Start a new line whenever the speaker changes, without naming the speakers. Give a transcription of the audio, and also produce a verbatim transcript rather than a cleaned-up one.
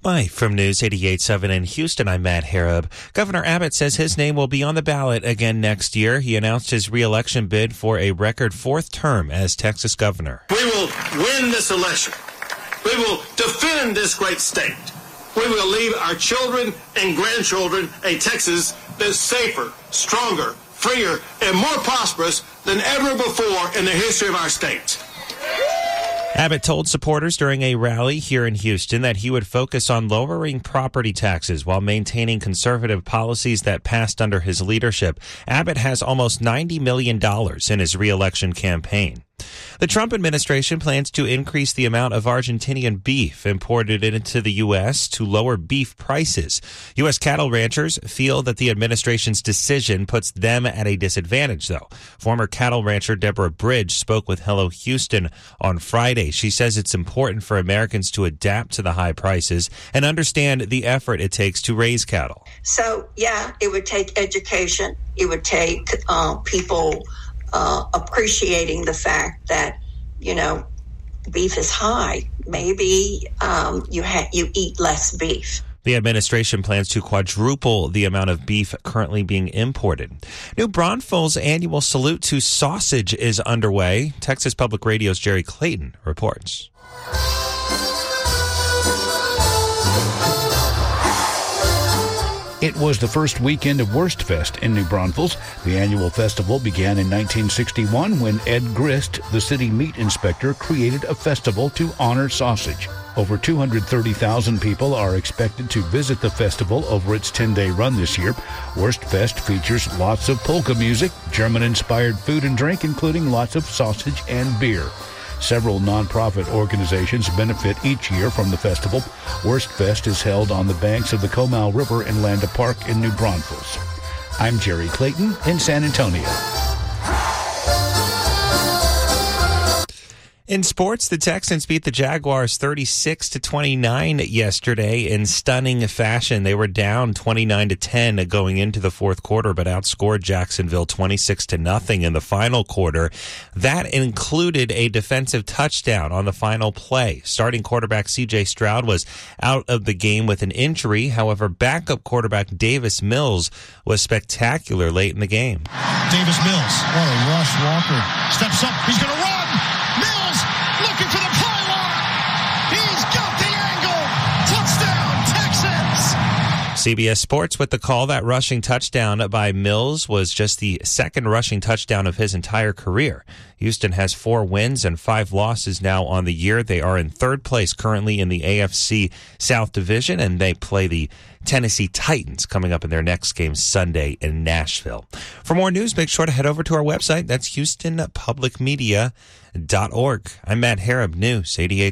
Live from News eighty-eight point seven in Houston, I'm Matt Harab. Governor Abbott says his name will be on the ballot again next year. He announced his re-election bid for a record fourth term as Texas governor.
We will win this election. We will defend this great state. We will leave our children and grandchildren a Texas that's safer, stronger, freer, and more prosperous than ever before in the history of our state.
Abbott told supporters during a rally here in Houston that he would focus on lowering property taxes while maintaining conservative policies that passed under his leadership. Abbott has almost ninety million dollars in his re-election campaign. The Trump administration plans to increase the amount of Argentinian beef imported into the U S to lower beef prices. U S cattle ranchers feel that the administration's decision puts them at a disadvantage, though. Former cattle rancher Deborah Bridge spoke with Hello Houston on Friday. She says it's important for Americans to adapt to the high prices and understand the effort it takes to raise cattle.
So, yeah, it would take education. It would take uh, people Uh, appreciating the fact that, you know, beef is high. Maybe um, you ha- you eat less beef.
The administration plans to quadruple the amount of beef currently being imported. New Braunfels' annual Salute to Sausage is underway. Texas Public Radio's Jerry Clayton reports.
It was the first weekend of Wurstfest in New Braunfels. The annual festival began in nineteen sixty-one when Ed Grist, the city meat inspector, created a festival to honor sausage. Over two hundred thirty thousand people are expected to visit the festival over its ten-day run this year. Wurstfest features lots of polka music, German-inspired food and drink, including lots of sausage and beer. Several nonprofit organizations benefit each year from the festival. Wurstfest is held on the banks of the Comal River in Landa Park in New Braunfels. I'm Jerry Clayton in San Antonio.
In sports, the Texans beat the Jaguars thirty-six to twenty-nine yesterday in stunning fashion. They were down twenty-nine to ten going into the fourth quarter, but outscored Jacksonville twenty-six to nothing in the final quarter. That included a defensive touchdown on the final play. Starting quarterback C J Stroud was out of the game with an injury. However, backup quarterback Davis Mills was spectacular late in the game.
Davis Mills, what a rush. Walker steps up. He's going to run. Looking for the pylon. He's got the angle. Touchdown, Texans.
C B S Sports with the call. That rushing touchdown by Mills was just the second rushing touchdown of his entire career. Houston has four wins and five losses now on the year. They are in third place currently in the A F C South Division, and they play the Tennessee Titans coming up in their next game Sunday in Nashville. For more news, make sure to head over to our website. That's houston public media dot org. I'm Matt Harab, News eighty-eight.